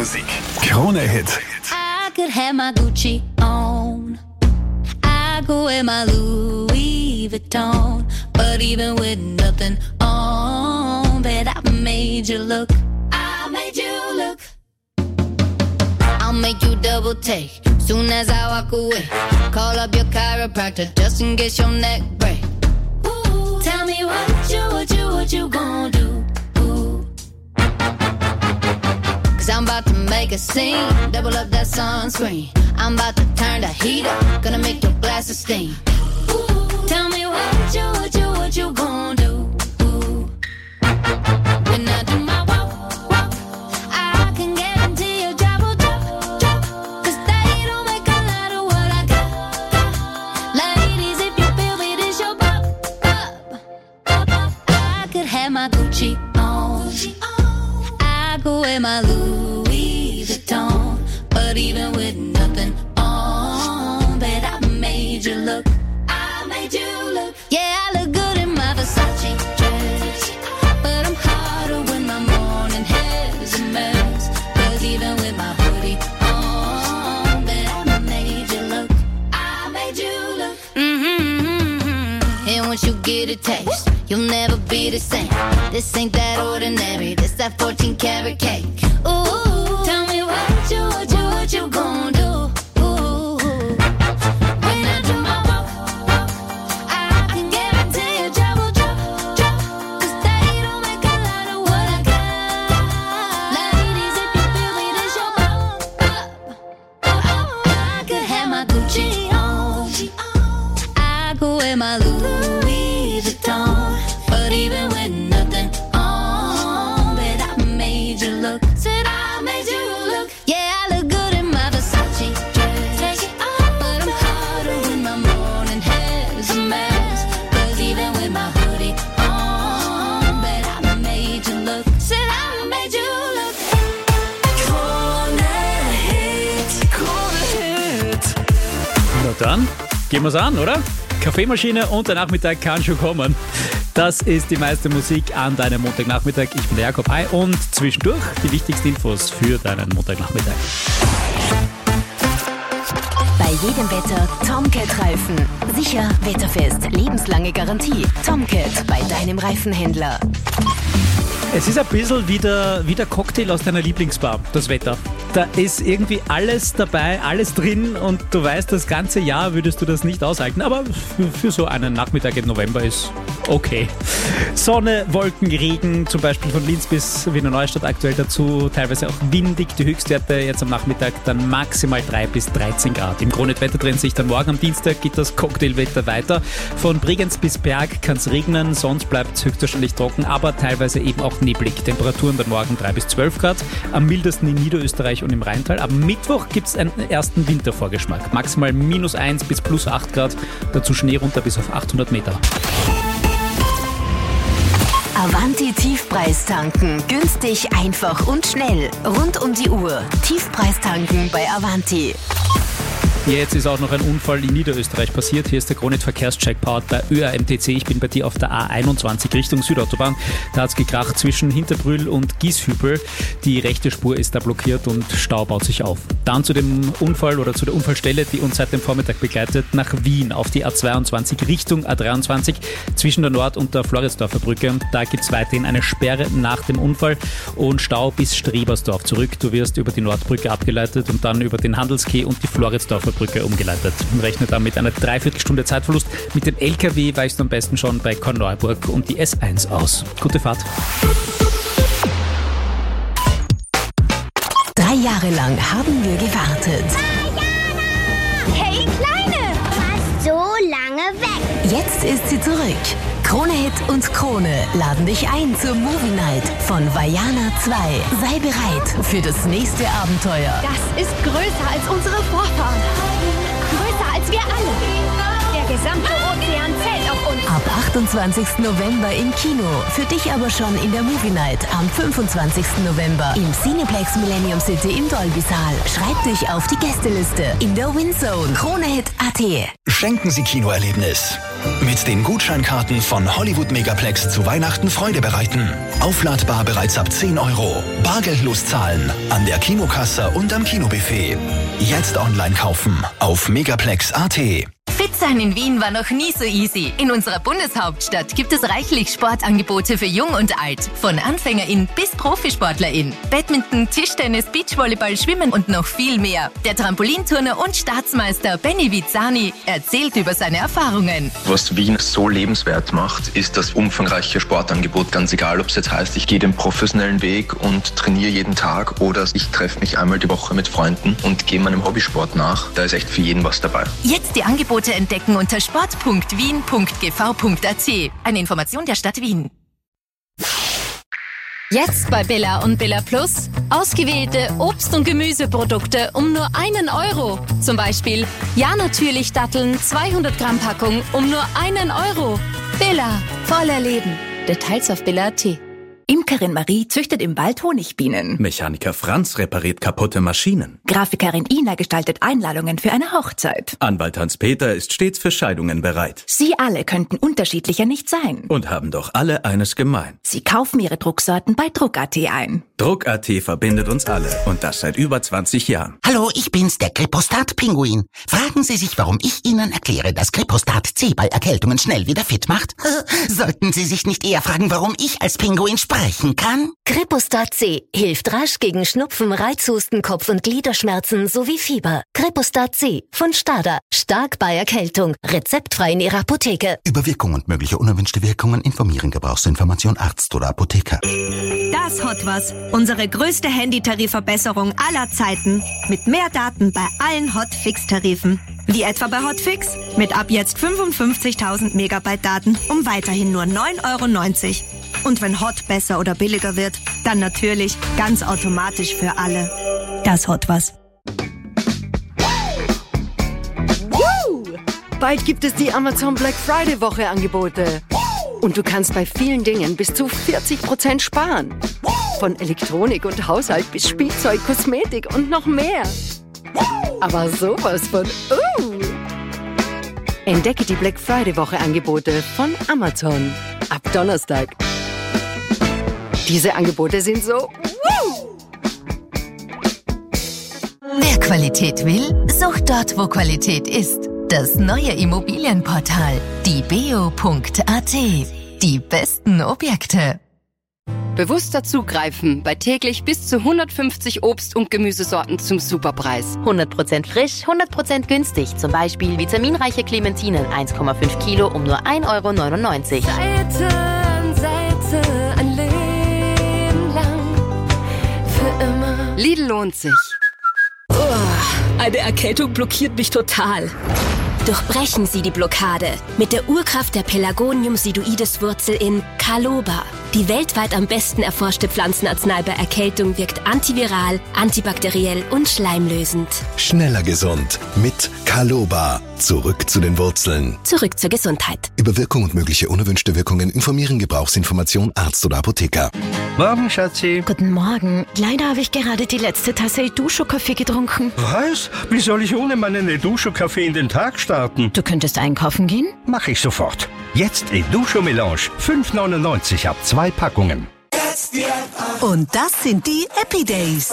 [SPEAKER 5] Musik. Krone Hit.
[SPEAKER 3] I could have my Gucci on. I go wear my Louis Vuitton. But even with nothing on, bet I made you look. I made you look. I'll make you double take soon as I walk away. Call up your chiropractor just in case your neck break. Ooh, tell me what you gonna do? Cause I'm about to make a scene, double up that sunscreen. I'm about to turn the heat up, gonna make your glasses steam. Ooh, tell me what you gonna do? Ooh. When I do my walk, I can guarantee your job will drop. Cause they don't make a lot of what I got. Ladies, if you feel me, this your bop. I could have my Gucci on. I could wear my Louis Vuitton. But even with nothing on, bet I made you look. I made you look. Yeah, I look good in my Versace dress. But I'm hotter when my morning hair's a mess. Cause even with my hoodie on, bet I made you look. I made you look. And once you get a taste, you'll never be the same. This ain't that ordinary, this that 14 karat cake. Ooh, tell me what you gonna do? Ooh, when I do my walk, I can guarantee your job will drop. Cause they don't make a lot of what I got. Ladies, if you feel me, this your bop. I could have my Gucci on. I could wear my Louis Vuitton. But even with nothing on, bet I made you look. Said I made you look. Yeah, I look good in my Versace dress. Take it off, but I'm hotter when my morning hair's a mess. Cause even with my hoodie on, bet I made you look. Said I made you look.
[SPEAKER 8] Krone Hit. Na dann, gehen wir's an, oder? Kaffeemaschine und der Nachmittag kann schon kommen. Das ist die meiste Musik an deinem Montagnachmittag. Ich bin der Jakob. Hi und zwischendurch die wichtigsten Infos für deinen Montagnachmittag.
[SPEAKER 16] Bei jedem Wetter Tomcat-Reifen. Sicher, wetterfest, lebenslange Garantie. Tomcat bei deinem Reifenhändler.
[SPEAKER 8] Es ist ein bisschen wie der Cocktail aus deiner Lieblingsbar, das Wetter. Da ist irgendwie alles dabei, alles drin und du weißt, das ganze Jahr würdest du das nicht aushalten. Aber für so einen Nachmittag im November ist okay. Sonne, Wolken, Regen, zum Beispiel von Linz bis Wiener Neustadt aktuell dazu. Teilweise auch windig, die Höchstwerte jetzt am Nachmittag dann maximal 3 bis 13 Grad. Im Kronit-Wetter trennt sich dann morgen am Dienstag, geht das Cocktailwetter weiter. Von Bregenz bis Berg kann es regnen, sonst bleibt es höchstwahrscheinlich trocken, aber teilweise eben auch neblig. Temperaturen dann morgen 3 bis 12 Grad, am mildesten in Niederösterreich und im Rheintal. Am Mittwoch gibt es einen ersten Wintervorgeschmack. Maximal -1 bis +8 Grad, dazu Schnee runter bis auf 800 Meter.
[SPEAKER 16] Avanti Tiefpreistanken. Günstig, einfach und schnell. Rund um die Uhr. Tiefpreistanken bei Avanti.
[SPEAKER 8] Jetzt ist auch noch ein Unfall in Niederösterreich passiert. Hier ist der Kronit Verkehrscheck powered bei ÖAMTC. Ich bin bei dir auf der A21 Richtung Südautobahn. Da hat es gekracht zwischen Hinterbrühl und Gieshübel. Die rechte Spur ist da blockiert und Stau baut sich auf. Dann zu dem Unfall oder zu der Unfallstelle, die uns seit dem Vormittag begleitet, nach Wien auf die A22 Richtung A23 zwischen der Nord- und der Floridsdorfer Brücke. Und da gibt es weiterhin eine Sperre nach dem Unfall und Stau bis Strebersdorf zurück. Du wirst über die Nordbrücke abgeleitet und dann über den Handelskeh und die Floridsdorfer Brücke umgeleitet. Rechnet dann mit einer Dreiviertelstunde Zeitverlust. Mit dem LKW weichst du am besten schon bei Korneuburg und die S1 aus. Gute Fahrt.
[SPEAKER 16] 3 Jahre lang haben wir gewartet.
[SPEAKER 3] Hey, Kleine! Du warst so lange weg.
[SPEAKER 16] Jetzt ist sie zurück. Krone Hit und Krone laden dich ein zur Movie Night von Vaiana 2. Sei bereit für das nächste Abenteuer.
[SPEAKER 9] Das ist größer als unsere Vorfahren. Größer als wir alle. Der gesamte Ozean zählt auf uns.
[SPEAKER 16] Ab
[SPEAKER 25] 28. November im Kino. Für dich aber schon in der Movie Night am 25. November im Cineplex Millennium City im Dolby Saal. Schreib dich auf die Gästeliste in der WinZone. KroneHit.at.
[SPEAKER 10] Schenken Sie Kinoerlebnis. Mit den Gutscheinkarten von Hollywood Megaplex zu Weihnachten Freude bereiten. Aufladbar bereits ab 10 €. Bargeldlos zahlen an der Kinokasse und am Kinobuffet. Jetzt online kaufen auf megaplex.at.
[SPEAKER 16] Fit sein in Wien war noch nie so easy. In unserer Bundeshauptstadt gibt es reichlich Sportangebote für Jung und Alt. Von AnfängerIn bis ProfisportlerIn. Badminton, Tischtennis, Beachvolleyball, Schwimmen und noch viel mehr. Der Trampolinturner und Staatsmeister Benny Vizani erzählt über seine Erfahrungen.
[SPEAKER 11] Was Wien so lebenswert macht, ist das umfangreiche Sportangebot. Ganz egal, ob es jetzt heißt, ich gehe den professionellen Weg und trainiere jeden Tag oder ich treffe mich einmal die Woche mit Freunden und gehe meinem Hobbysport nach. Da ist echt für jeden was dabei.
[SPEAKER 16] Jetzt die Angebote entdecken unter sport.wien.gv.at. Eine Information der Stadt Wien.
[SPEAKER 15] Jetzt bei Billa und Billa Plus. Ausgewählte Obst- und Gemüseprodukte um nur 1 €. Zum Beispiel Ja natürlich Datteln 200 Gramm Packung um nur 1 €. Billa, voller Leben. Details auf billa.at.
[SPEAKER 12] Imkerin Marie züchtet im Wald Honigbienen.
[SPEAKER 22] Mechaniker Franz repariert kaputte Maschinen.
[SPEAKER 12] Grafikerin Ina gestaltet Einladungen für eine Hochzeit.
[SPEAKER 22] Anwalt Hans-Peter ist stets für Scheidungen bereit.
[SPEAKER 12] Sie alle könnten unterschiedlicher nicht sein.
[SPEAKER 22] Und haben doch alle eines gemein.
[SPEAKER 12] Sie kaufen ihre Drucksorten bei Druck.at ein.
[SPEAKER 22] Druck.at verbindet uns alle. Und das seit über 20 Jahren.
[SPEAKER 14] Hallo, ich bin's, der Kripostat-Pinguin. Fragen Sie sich, warum ich Ihnen erkläre, dass Kripostat C bei Erkältungen schnell wieder fit macht? Sollten Sie sich nicht eher fragen, warum ich als Pinguin sprechen kann?
[SPEAKER 16] Kripostat C hilft rasch gegen Schnupfen, Reizhusten, Kopf- und Gliederschmerzen sowie Fieber. Kripostat C von Stada. Stark bei Erkältung. Rezeptfrei in Ihrer Apotheke.
[SPEAKER 14] Über Wirkung und mögliche unerwünschte Wirkungen informieren. Gebrauchsinformation Arzt oder Apotheker.
[SPEAKER 17] Das Hot Was. Unsere größte Handytarifverbesserung aller Zeiten. Mit mehr Daten bei allen Hotfix-Tarifen. Wie etwa bei Hotfix. Mit ab jetzt 55.000 Megabyte Daten um weiterhin nur 9,90 €. Und wenn Hot besser oder billiger wird, dann natürlich ganz automatisch für alle. Das Hot Was.
[SPEAKER 23] Bald gibt es die Amazon Black Friday Woche Angebote. Und du kannst bei vielen Dingen bis zu 40% sparen. Von Elektronik und Haushalt bis Spielzeug, Kosmetik und noch mehr. Aber sowas von Entdecke die Black Friday Woche Angebote von Amazon. Ab Donnerstag. Diese Angebote sind so
[SPEAKER 16] Wer Qualität will, sucht dort, wo Qualität ist. Das neue Immobilienportal, die beo.at. Die besten Objekte.
[SPEAKER 23] Bewusster zugreifen bei täglich bis zu 150 Obst- und Gemüsesorten zum Superpreis.
[SPEAKER 25] 100% frisch, 100% günstig. Zum Beispiel vitaminreiche Clementinen 1,5 Kilo um nur 1,99 €.
[SPEAKER 23] Seite an Seite, ein Leben lang, für immer. Lidl lohnt sich.
[SPEAKER 25] Eine Erkältung blockiert mich total.
[SPEAKER 16] Durchbrechen Sie die Blockade mit der Urkraft der Pelargonium-Siduides-Wurzel in Caloba. Die weltweit am besten erforschte Pflanzenarznei bei Erkältung wirkt antiviral, antibakteriell und schleimlösend.
[SPEAKER 5] Schneller gesund mit Caloba. Zurück zu den Wurzeln.
[SPEAKER 16] Zurück zur Gesundheit.
[SPEAKER 5] Über Wirkung und mögliche unerwünschte Wirkungen informieren. Gebrauchsinformation Arzt oder Apotheker.
[SPEAKER 21] Morgen, Schatzi.
[SPEAKER 25] Guten Morgen. Leider habe ich gerade die letzte Tasse Edusho-Kaffee getrunken.
[SPEAKER 21] Was? Wie soll ich ohne meinen Edusho-Kaffee in den Tag starten?
[SPEAKER 25] Du könntest einkaufen gehen?
[SPEAKER 21] Mach ich sofort. Jetzt Edusho-Melange. 5,99 ab 2 Packungen.
[SPEAKER 18] Und das sind die Epi Days.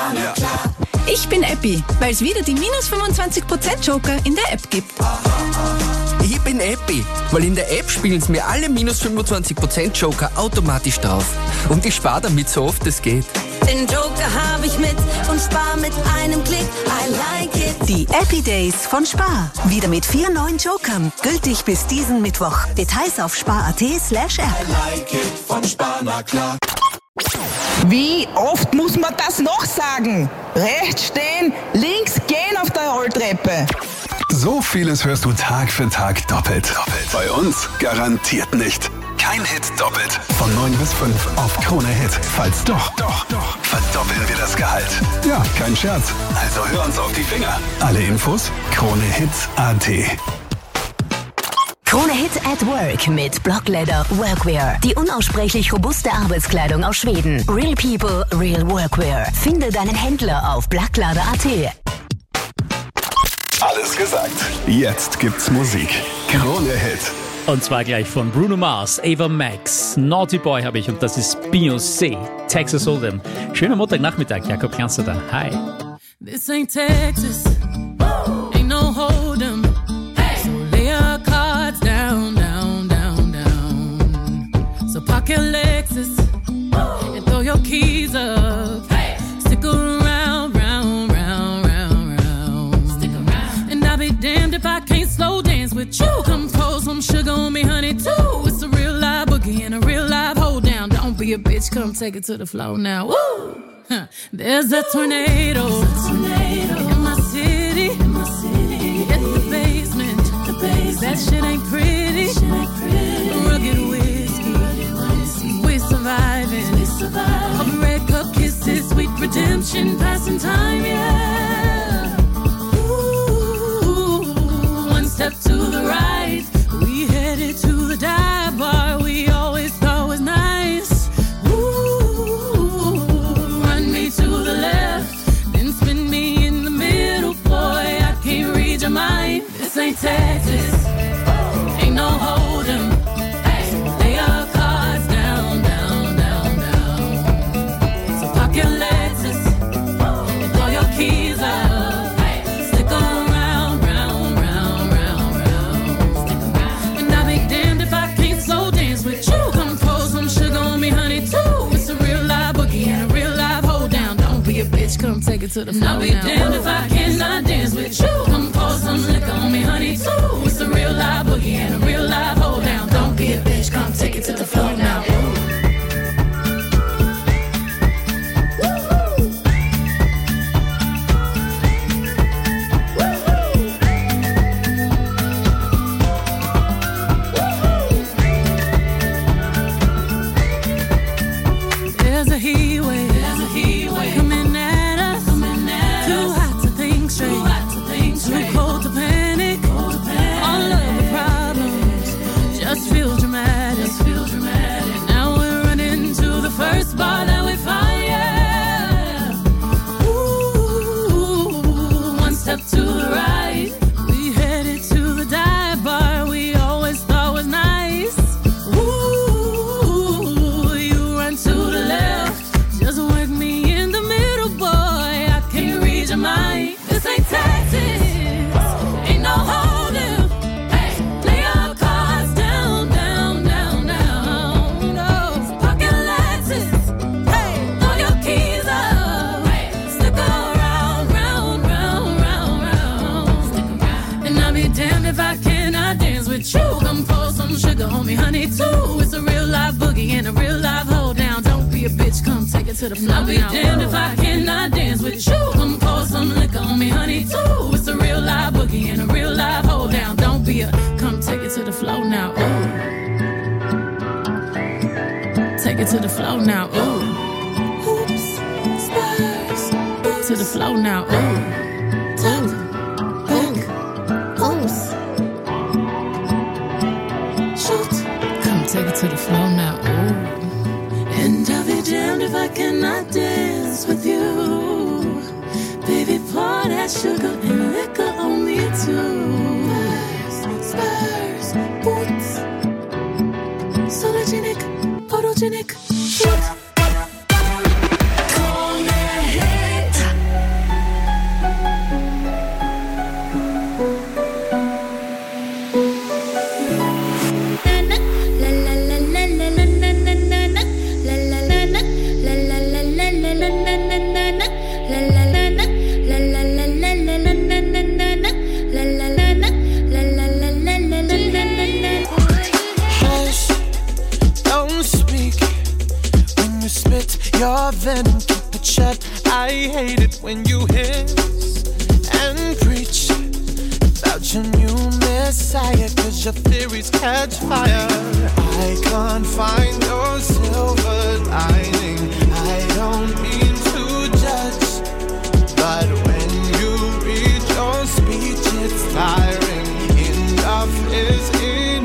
[SPEAKER 18] Ich bin Epi, weil es wieder die minus 25% Joker in der App gibt.
[SPEAKER 19] Ich bin Epi, weil in der App spielen es mir alle minus 25% Joker automatisch drauf. Und ich spare damit so oft es geht.
[SPEAKER 18] Den Joker habe ich mit und spare mit einem Klick. I like it. Die Epi Days von Spar. Wieder mit 4 neuen Jokern. Gültig bis diesen Mittwoch. Details auf spar.at/app.
[SPEAKER 7] I like it von Spar, na klar.
[SPEAKER 20] Wie oft muss man das noch sagen? Rechts stehen, links gehen auf der Rolltreppe.
[SPEAKER 5] So vieles hörst du Tag für Tag doppelt. Bei uns garantiert nicht. Kein Hit doppelt. Von 9 bis 5 auf Krone Hit. Falls doch, verdoppeln wir das Gehalt. Ja, kein Scherz. Also hör uns auf die Finger. Alle Infos, KroneHit.at.
[SPEAKER 25] Krone Hit at Work mit Blockleather Workwear. Die unaussprechlich robuste Arbeitskleidung aus Schweden. Real People, Real Workwear. Finde deinen Händler auf blocklader.at.
[SPEAKER 5] Alles gesagt. Jetzt gibt's Musik. Krone Hit.
[SPEAKER 8] Und zwar gleich von Bruno Mars, Ava Max, Naughty Boy habe ich und das ist Beyoncé, Texas Hold'em. Schöner Montagnachmittag, Jakob Kernster da. Hi.
[SPEAKER 1] This ain't Texas, ain't no Hold'em. So lay your cards down, down, down, down. So park your Lexus and throw your keys up. Stick around, round, round, round, round. Stick around. And I'll be damned if I can't slow dance with you. Come pour some sugar on me, honey, too. It's a real live boogie and a real live hold down. Don't be a bitch, come take it to the floor now. Woo! There's a tornado in my city. At the basement. That shit ain't pretty. Rugged whiskey. We surviving. Of red cup kisses, sweet redemption, passing time, yeah. Ooh, one step to the right. We headed to the dive bar we always thought was nice. This ain't Texas, ain't no Hold'em. Lay your cards down, down, down, down. So park your Lexus and throw your keys up. Stick around, round, round, round, round. Stick around. And I'll be damned if I can't slow dance with you. Come pour some sugar on me, honey, too. It's a real live boogie and a real live hold down. Don't be a bitch, come take it to the floor. I'll be damned if I cannot dance with you. Come pour some liquor on me, honey, too. It's a real live boogie and a real live hold down. Don't be a bitch, come take it to the floor now. There's a heat wave coming at us. Too hot to think straight. Too cold to panic. All of the problems just feel dramatic. Now we're running to the first bar that we find, yeah. Ooh, one step to the right. We headed to the dive bar we always thought was nice. Ooh, you run to the left. Just work me in the middle, boy. I can't read your mind. This ain't Texas, ain't no Hold'em. Lay your cards down, down, down, down. No, park your Lexus. Throw your keys up. Stick around, round, round, round, round. And I'll be damned if I cannot dance with you. Come pour some sugar on me, honey, too. It's a real live boogie and a real live hold down. Don't be a bitch, come take it to the floor. I'll be damned if I cannot dance with you. Come pour some liquor on me, honey, too. It's a real live boogie and a real live hold down. Don't be a, come take it to the floor now. Ooh. Take it to the floor now. Ooh. Oops, spurs. To the floor now. Ooh. Top, back, oops. Shoot. Come take it to the floor now. Ooh. And I'll be damned if I cannot dance with you. Baby, pour that sugar and liquor on me too. Spurs, boots, sologenic, photogenic, shoot.
[SPEAKER 2] Your venom, keep it shut. I hate it when you hiss and preach about your new messiah, 'cause your theories catch fire. I can't find no silver lining. I don't mean to judge, but when you read your speech, it's tiring. Enough is enough.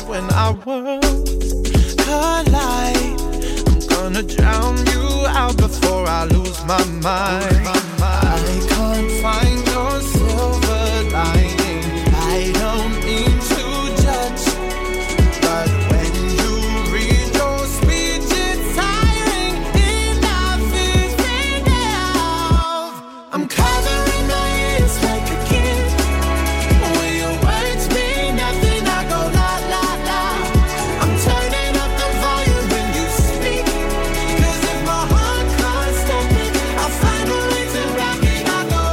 [SPEAKER 2] when our worlds collide. I'm gonna drown you out before I lose my mind. I can't find your silver lining. I don't mean to judge, but when you read your speech, it's tiring enough, is enough. I'm covering my ears like a kid. When your words mean nothing, I go la la la. I'm turning up the volume when you speak, 'cause if my heart can't stop it, I'll find a way to rock it. I go.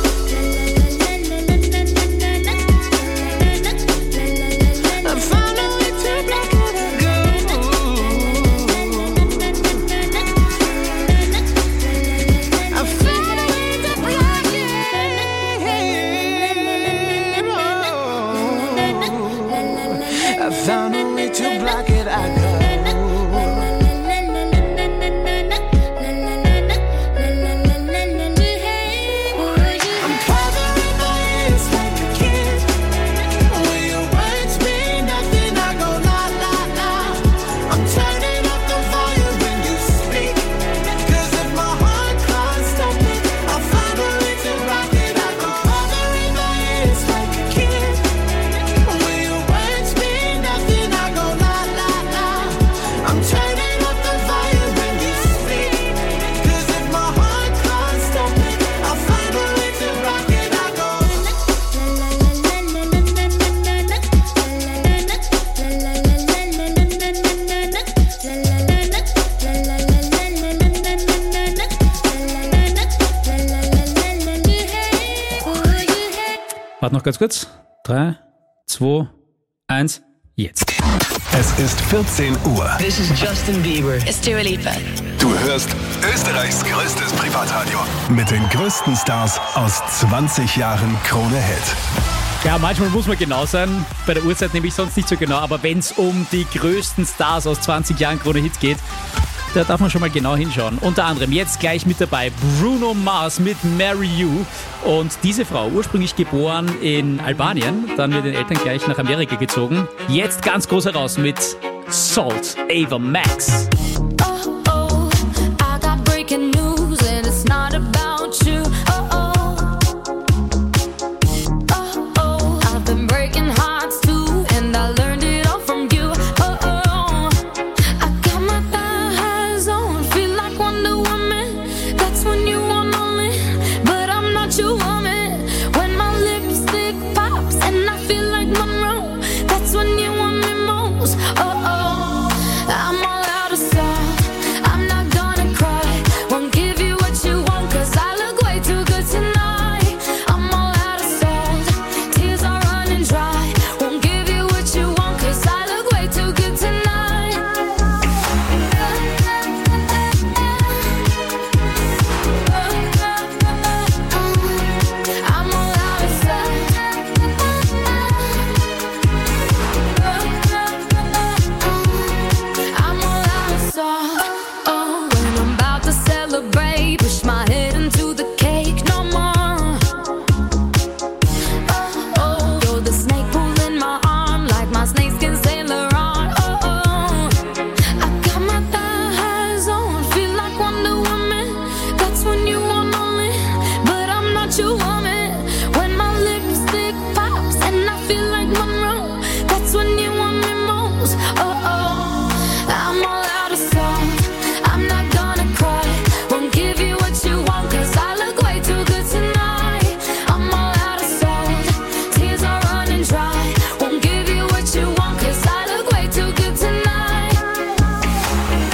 [SPEAKER 2] I found a way to block it. I go. I found a way to block it. I found a way to block it. I go. I'm covering my ears like a kid. When your words mean nothing, I go la la la. I'm turning up the volume when you speak, 'cause if my heart can't stop it, I'll find a way to rock it. I go covering my ears like a kid. When your words mean nothing, I go la la la. I'm turning up the volume when you speak, 'cause if my heart can't stop it, I'll find a way to rock it. I go.
[SPEAKER 8] Warte noch ganz kurz. 3, 2, 1, jetzt.
[SPEAKER 5] Es ist 14 Uhr.
[SPEAKER 3] This is Justin Bieber. It's Dua Lipa.
[SPEAKER 5] Du hörst Österreichs größtes Privatradio. Mit den größten Stars aus 20 Jahren Krone-Hit.
[SPEAKER 8] Ja, manchmal muss man genau sein. Bei der Uhrzeit nehme ich sonst nicht so genau. Aber wenn es um die größten Stars aus 20 Jahren Krone-Hit geht, da darf man schon mal genau hinschauen. Unter anderem jetzt gleich mit dabei Bruno Mars mit Marry You. Und diese Frau, ursprünglich geboren in Albanien, dann mit den Eltern gleich nach Amerika gezogen. Jetzt ganz groß heraus mit Salt, Ava Max.